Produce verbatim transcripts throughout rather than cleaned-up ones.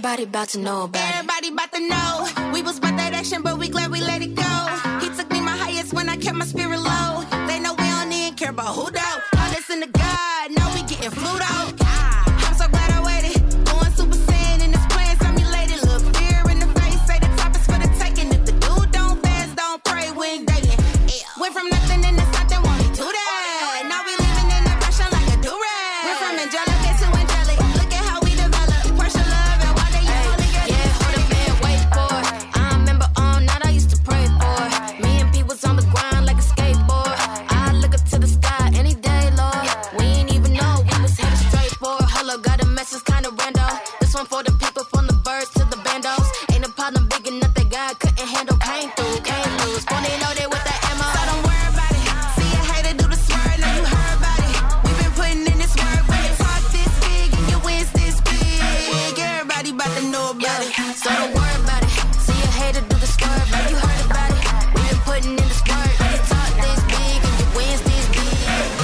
Everybody about to know about it. Everybody about to know. We was about that action, but we glad we let it go. He took me my highest when I kept my spirit low. They know we don't even care about who though. I listen to God, now we getting flued out. I'm so glad I waited. Going super saiyan in this plan simulated. Look fear in the face, say the top is for the taking. If the dude don't fast, don't pray, we ain't dating. Went from nothing into something, won't he do that? Now we living in the pressure like a do-rag. We're from angelic to angelic. Look at how we develop. Pressure love and why they use only get Yeah, hold up and wait for it. I remember all night I used to pray for it. Me and P was on the grind like a skateboard. I look up to the sky any day, Lord. We ain't even know we was headed straight for it. Hello, got a message kinda random. This one for the people from the birds to the bandos. Ain't a problem big enough that God couldn't handle. Came through, can't lose. Phony loaded with the ammo. So don't worry about it. See a hater do the swerve, now you heard about it. We been putting in this work. When you talk this big and your wins this big, everybody about to know about it. So don't worry about it. See a hater do the swerve, now you heard about it. We been putting in this work. When you talk this big and your wins this big.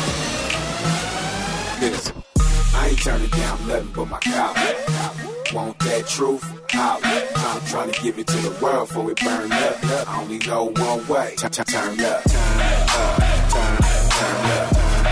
Listen, I ain't turning down nothing but my collar. Want that truth? Holla. I'm trying to give it to the world before it burn up. I only know one way. Turn up. Turn up. Turn up. Turn up.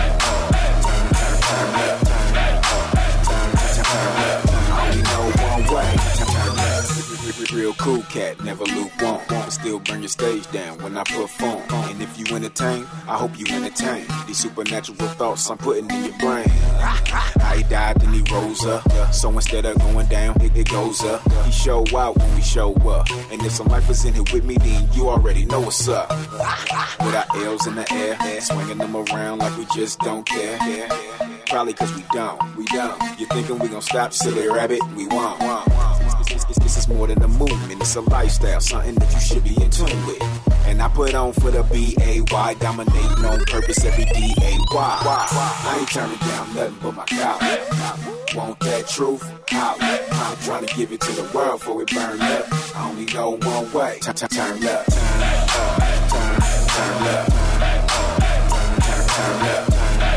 Turn up. Turn up. I only know one way. Turn up. Real cool cat, never lukewarm. Still burn your stage down when I perform. And if you entertain, I hope you entertain these supernatural thoughts I'm putting in your brain. He died, then he rose up. So instead of going down, it, it goes up. He show out when we show up. And if some life is in here with me, then you already know what's up. With our L's in the air, swinging them around like we just don't care. Probably cause we don't, we don't. You thinking we gon' stop, silly rabbit? We won't. This, this, this is more than a movement, it's a lifestyle, something that you should be in tune with. And I put on for the B A Y, dominating on purpose every D A Y. I ain't turning down nothing but my collar. Want that truth? Holla. I'm trying to give it to the world before it burn up. I only know one way. Turn up. Turn up. Turn up. Turn up.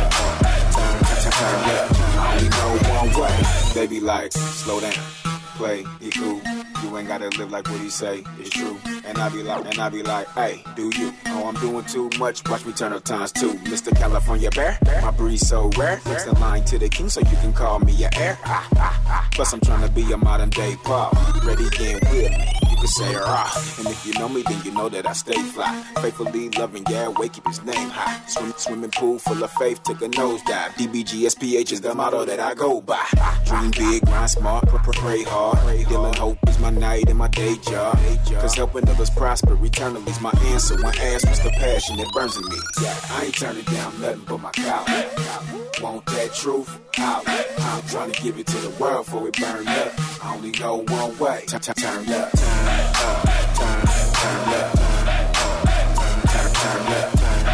Turn up. I only know one way. They be like, slow down. Play, he cool. You ain't gotta live like what he say, it's true. And I be like, and I be like, hey, do you? Oh, I'm doing too much, watch me turn up times two. Mister California Bear, my breed so rare. Next in line to the king, so you can call me your heir. Ah, ah, ah. Plus I'm trying to be a modern day Paul. Ready again with me, you can say rah. And if you know me, then you know that I stay fly. Faithfully loving Yahweh, keep his name high. Swim, swimming pool full of faith, took a nosedive. D B G S P H is the motto that I go by. Dream big, grind smart, pray hard. Dealing hope is my night and my day job. Cause helping others prosper eternally is my answer. When asked what's the passion that burns in me, I ain't turning down nothing but my collar. Want that truth? Holla. I'm trying to give it to the world before it burn up. I only know one way. Turn up. Turn up. Turn up. Turn up.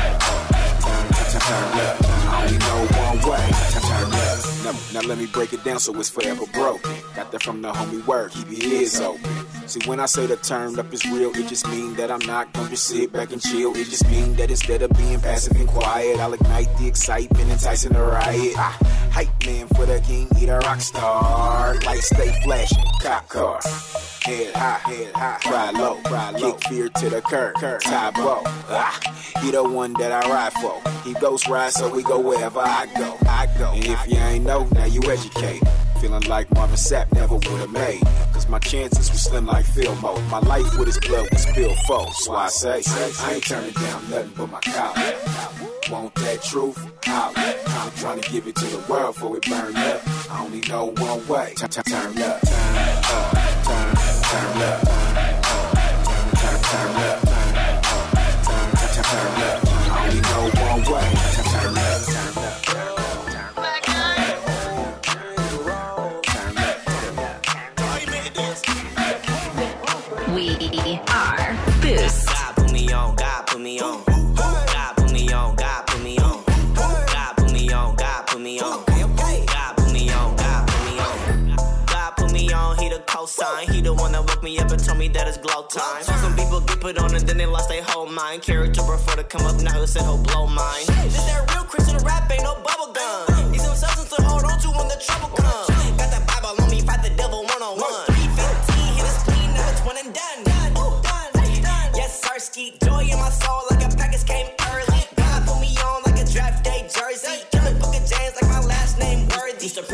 Turn up. I only know one way. Turn up. Now, now let me break it down so it's forever broken. Got that from the homie word, keep your ears open. See, when I say the turn up is real, it just mean that I'm not gonna just sit back and chill. It just mean that instead of being passive and quiet, I'll ignite the excitement, enticing the riot. Ah, hype man for the king, he the rock star. Lights stay flashing, cop car. Head high, head high, cry low, cry low. Kick fear to the curb, curb, tie bow. Ah, he the one that I ride for. He ghost ride, so we go wherever I go. I go. And if you ain't know, now you educate. Feeling like Marvin Sapp never would've made. Cause my chances were slim like Fillmore. My life with his blood was spilled full. So I say, I ain't turning down nothing but my collar. Want that truth? Holla. I'm trying to give it to the world before it burn up. I only know one way. Turn up. Turn up. Turn up. Turn up. Turn up. Turn up. I only know one way. Turn up. Turn up. We are Boost. God put me on, God put me on. God put me on, God put me on. God put me on, God put me on. God put me on, God put me on. God put me on, he the cosign. He the one that woke me up and told me that it's glow time. So some people get put on and then they lost their whole mind. Character before to come up now who said he'll blow mine. This that real Christian rap, ain't no bubble gum. He's some substance to hold on to when the trouble comes. Got that Bible on me, fight the devil one on one.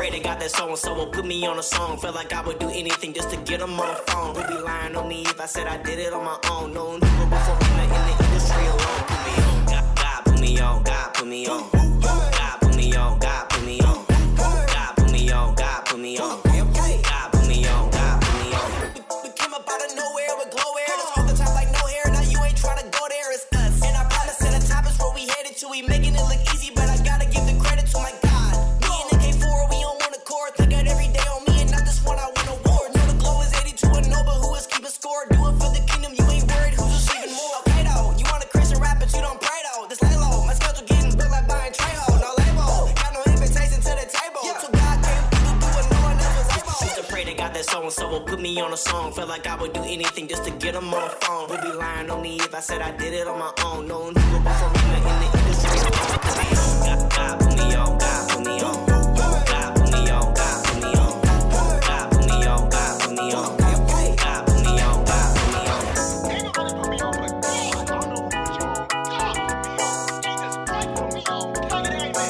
pray they got that so-and-so will put me on a song. Felt like I would do anything just to get them on the phone. Would be lying on me if I said I did it on my own. No one knew before in the, in the industry alone. Put me on. God, God put me on. God put me on. God put me on. God put me on. God put me on. God put me on. God put me on. God put me on. We came up out of nowhere with glow air. That's all the time like no hair. Now you ain't trying to go there. It's us. And I promise that the top is where we headed to. We making it look easy, but I gotta give the credit to my God. Me and the K four, we on one accord. Think out every day on me and not just one I win award. Know the glow is eighty-two and no, but who is keeping score? Do it for the kingdom, you ain't worried who's receiving more. Okay though, you want a Christian rap, but you don't pray though. This lay low, my schedule getting built like buying Trejo. No label, got no invitation to the table. So God came through to do what no one else was able. Used to pray they got that so-and-so will put me on a song. Felt like I would do anything just to get them on the phone. Would be lying on me if I said I did it on my own. No one knew before in the, in the industry. God, God put me on, God put me on. God put me on, God put me on. God put me on, God put me on. God put me on, God put me on. Ain't nobody put me on but God. I don't know who put you on. God put me on. Jesus Christ put me on. Can I get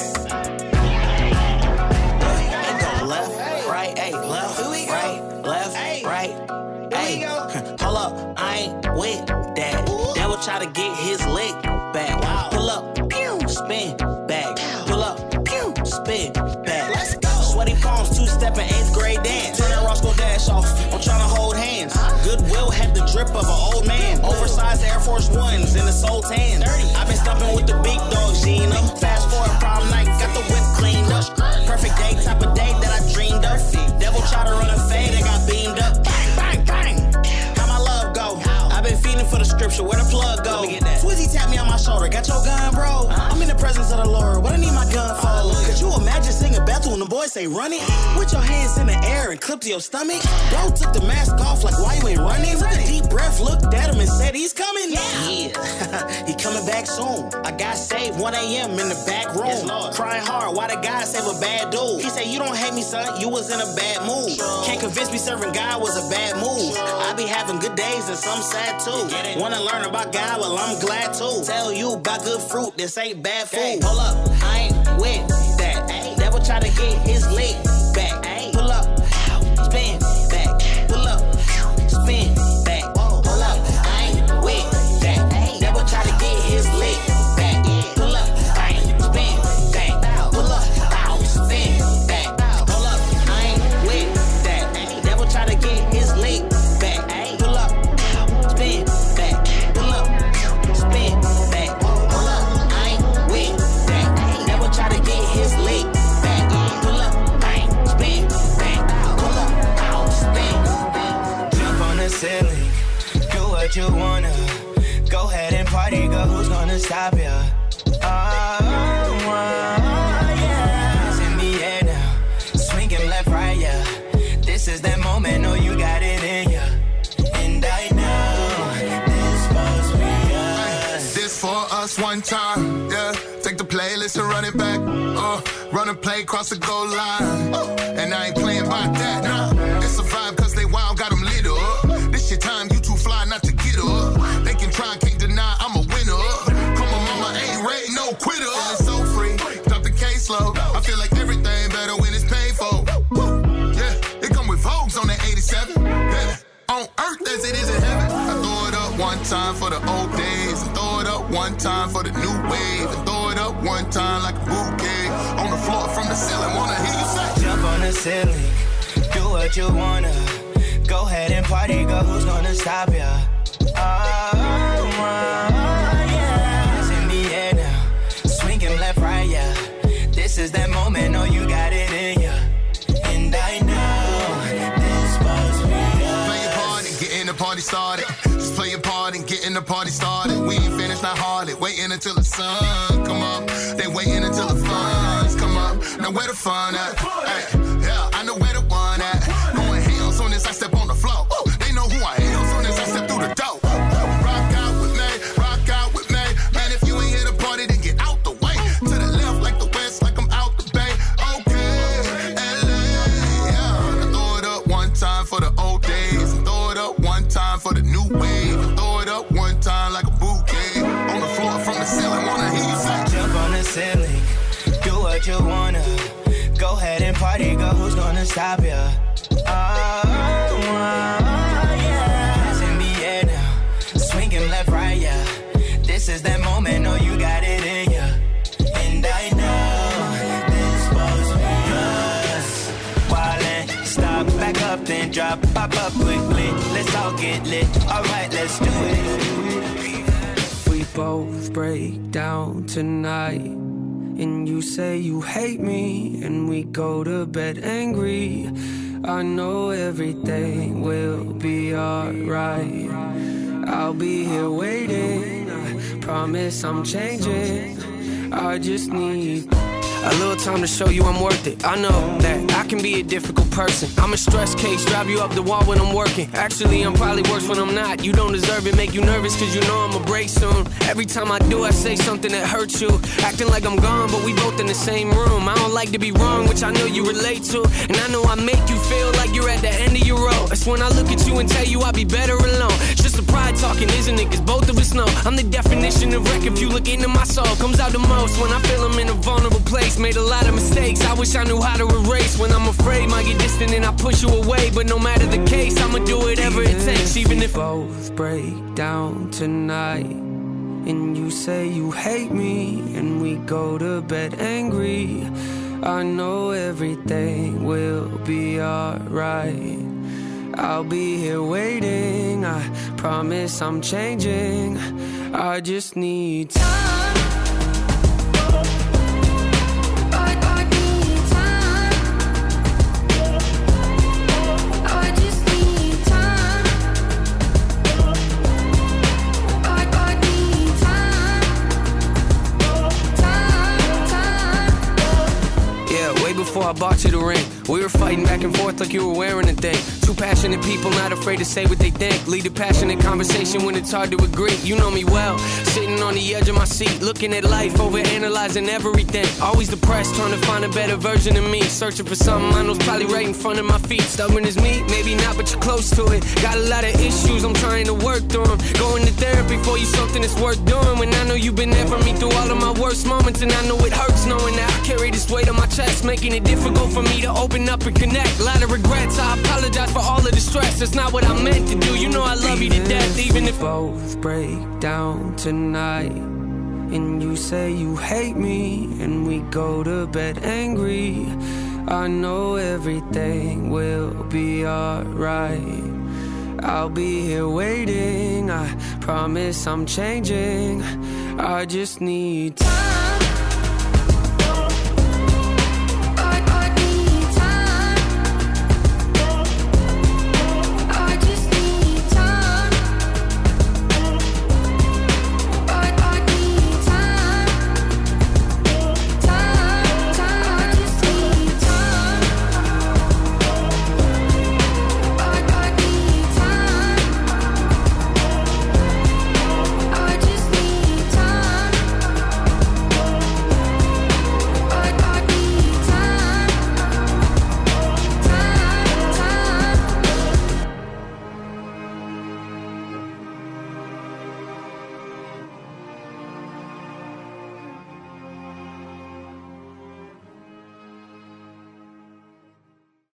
an amen? Go left, right, hey, left, right, left, right. Hey, hold up, I ain't with that. Devil try to get his lick back. Pull up, pew, spin back. Pull up, pew, spin back. Let's go. Sweaty palms, two-stepping, eighth grade dance. Turn that Roscoe Dash off. I'm trying to hold hands. Goodwill had the drip of an old man. Oversized Air Force Ones in the soul tan. I've been stopping with the big dog, Gina. Fast forward, prom night, got the whip cleaned up. Perfect day, type of day that I dreamed of. Devil try to run a fade, I got beamed up. Bang, bang, bang. How my love go? I've been feeding for the scripture, where the plug go? Swizzy tapped me on my shoulder, got your gun, bro? I'm in the presence of the Lord, what I need my gun for? Could you imagine singing Bethel when the boys say run it? With your hands in the air and clip to your stomach? Bro took the mask off like why you ain't running? Took a deep breath, looked at him and said he's coming. Yeah, yeah. He coming back soon. I got saved one a.m. in the back room. Yes, crying hard, why the guy save a bad dude? He said you don't hate me son, you was in a bad mood. Can't convince me serving God was a bad move. I be having good days and some sad too. Wanna learn about God, well I'm glad too. Tell you about good fruit, this ain't bad food. Hold up, I ain't with that. Devil try to get his leg back. Pull up, spin back. Pull up, spin back. Hold up, I ain't with that. Devil try to get his leg back. Pull up, spin back. Pull up, spin back. Hold up, I ain't with that. Devil try to get his leg back. Pull up, spin back. Pull up, spin back. Hold up, I ain't with that. Devil try to get his leg back. Pull up, spin back. Pull up, spin back. Jump on the ceiling, do what you wanna. Go ahead and party, girl, who's gonna stop ya? Oh, oh, yeah. It's in the air now, swinging left, right, yeah. This is that moment, know you got it in ya. And I know this must be us. This for us one time, yeah. Take the playlist and run it back. Uh, run and play, cross the goal line. Uh, and I ain't playing by that, nah. It's a vibe cause they wild, got them lit up. This your time, you too fly not to get up. They can try, can't deny, I'm a winner. Come on, mama, ain't ready, no quitter. And it's so free, drop the case low. I feel like everything better when it's paid for. Yeah, it come with Vogues on that eighty-seven. Yeah, on earth as it is in heaven. I throw it up one time for the old days. And throw it up one time for the new wave. And throw it up one time like a bouquet. On the floor from the ceiling, wanna hear you say. Jump on the ceiling, do what you wanna. Go ahead and party, girl, who's gonna stop ya? Oh, oh, yeah. It's in the air now, swinging left, right, yeah. This is that moment, know you got it in ya. And I know this must be us. Play your part and get in the party started. Just play your part and get in the party started. We ain't finished, not hardly. Waiting until the sun come up. They waiting until the funds come up. Now where the fun at? Hey, yeah, I know where the one at. Going hell soon as I step on the floor. Ooh, they know who I am soon as I step through the door. Rock out with me, rock out with me. Man, if you ain't here to party, then get out the way. To the left, like the west, like I'm out the bay. Okay, L A, yeah. I throw it up one time for the old days. And throw it up one time for the new wave. And throw it up one time like a bouquet. On the floor from the ceiling, wanna hear you say. Jump on the ceiling, do what you wanna. Go ahead and party. party, girl, who's gonna stop ya? Oh, oh, yeah. Hands in the air now, swinging left, right, yeah. This is that moment, no, you got it in ya. And I know this supposed to be us. Wildin', stop, back up, then drop, pop up quickly. Let's all get lit, alright, let's do it. We both break down tonight, and you say you hate me, and we go to bed angry. I know everything will be alright. I'll be here waiting, I promise I'm changing. I just need a little time to show you I'm worth it. I know that I can be a difficult person. I'm a stress case, drive you up the wall when I'm working. Actually, I'm probably worse when I'm not. You don't deserve it, make you nervous cause you know I'ma break soon. Every time I do, I say something that hurts you. Acting like I'm gone, but we both in the same room. I don't like to be wrong, which I know you relate to. And I know I make you feel like you're at the end of your road. That's when I look at you and tell you I'll be better alone. It's just a pride talking, isn't it? Cause both of us know I'm the definition of wreck. If you look into my soul, comes out the most when I feel I'm in a vulnerable place. Made a lot of mistakes, I wish I knew how to erase. When I'm afraid, might get distant and I push you away. But no matter the case, I'ma do whatever it takes. Even if both break down tonight, and you say you hate me, and we go to bed angry, I know everything will be alright. I'll be here waiting, I promise I'm changing. I just need time. Before I bought you the ring, we were fighting back and forth like you were wearing a thing. Two passionate people, not afraid to say what they think. Lead a passionate conversation when it's hard to agree. You know me well, sitting on the edge of my seat, looking at life, overanalyzing everything. Always depressed, trying to find a better version of me. Searching for something I know's probably right in front of my feet. Stubborn as me, maybe not, but you're close to it. Got a lot of issues, I'm trying to work through them. Going to therapy for you, something that's worth doing. When I know you've been there for me through all of my worst moments, and I know it hurts knowing that I carry this weight on my chest, making it difficult for me to open up and connect. A lot of regrets, I apologize for all of the stress. That's not what I meant to do. You know I love you to death, even if both break down tonight, and you say you hate me, and we go to bed angry. I know everything will be alright. I'll be here waiting, I promise I'm changing. I just need time.